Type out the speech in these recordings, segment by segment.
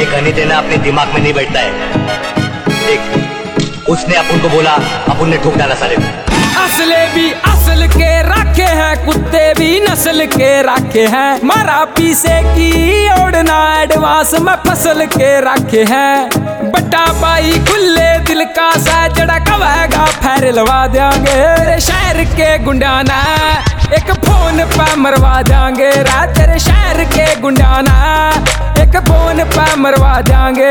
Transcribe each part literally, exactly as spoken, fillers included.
कहने देना अपने दिमाग में नहीं बैठता है। देख, उसने अपन को बोला, अपन ने ठोक डाला साले को। असले भी असल के रखे हैं, कुत्ते भी नस्ल के रखे हैं। मारा पीछे की ओढ़ना एडवांस में फसल के रखे हैं। बट्टा पाई खुले दिल का सा जड़ा कवेगा फैर लवा देंगे। तेरे शहर के गुंडाना एक फोन पे मरवा देंगे। रात तेरे शहर के गुंडाना एक फोन पे मरवा देंगे।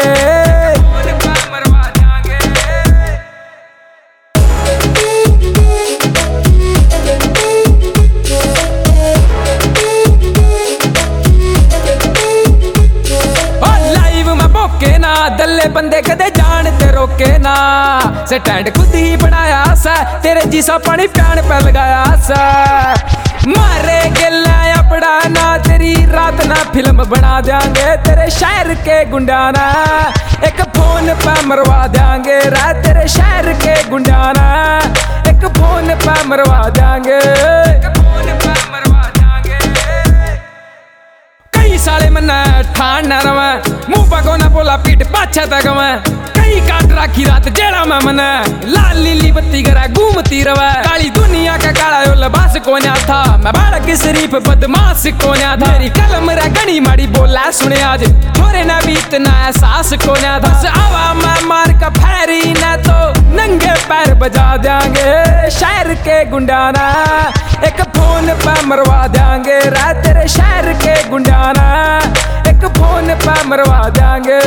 दल्ले बंदे कदे जान ते रोके ना। स्टैंड खुद ही बनाया सा, तेरे जीसा पानी प्यान पे लगाया सा। मारे गिला अपना ना, तेरी रात ना फिल्म बना देंगे। तेरे शहर के गुंडाना एक फोन पे मरवा देंगे। रात तेरे शहर के गुंडाना एक फोन पे मरवा देंगे। साले मन्ना ठान न रवा, मुंह पको ना बोला पीठ पाछा तक मैं। कई काट राखी रात जेड़ा मैं मना, लाल लीली बत्ती करा घूमती रवा। काली दुनिया का काला यो लिबास कोन्या था, मैं बालक शरीफ बदमाश कोन्या था। मेरी कलम रा गणी माड़ी बोला सुने आज, थोड़े ना भी इतना एहसास कोन्या था। बस आवा मैं मार का फैरी ना तो नंगे पैर बजा देंगे। शहर के गुंडाना एक फोन पे मरवा देंगे। रात तेरे शहर के गुंडाना एक फोन पे मरवा देंगे।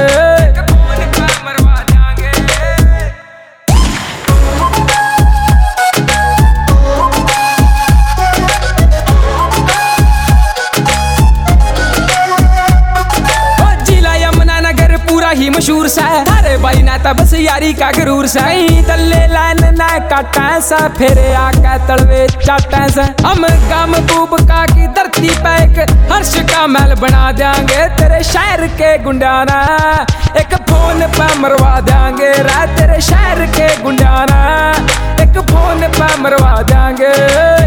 पूरा ही मशहूर सा थारे भाई ना ता बस यारी का गरूर सा। तल्ले लाइन ना काटा सा, फिर आका तलवे चाटा सा। हम गम बूब का की धरती पे एक हर्ष का महल बना देंगे। तेरे शहर के गुंडाना एक फोन पे मरवा देंगे। रात तेरे शहर के गुंडाना एक फोन पे मरवा देंगे।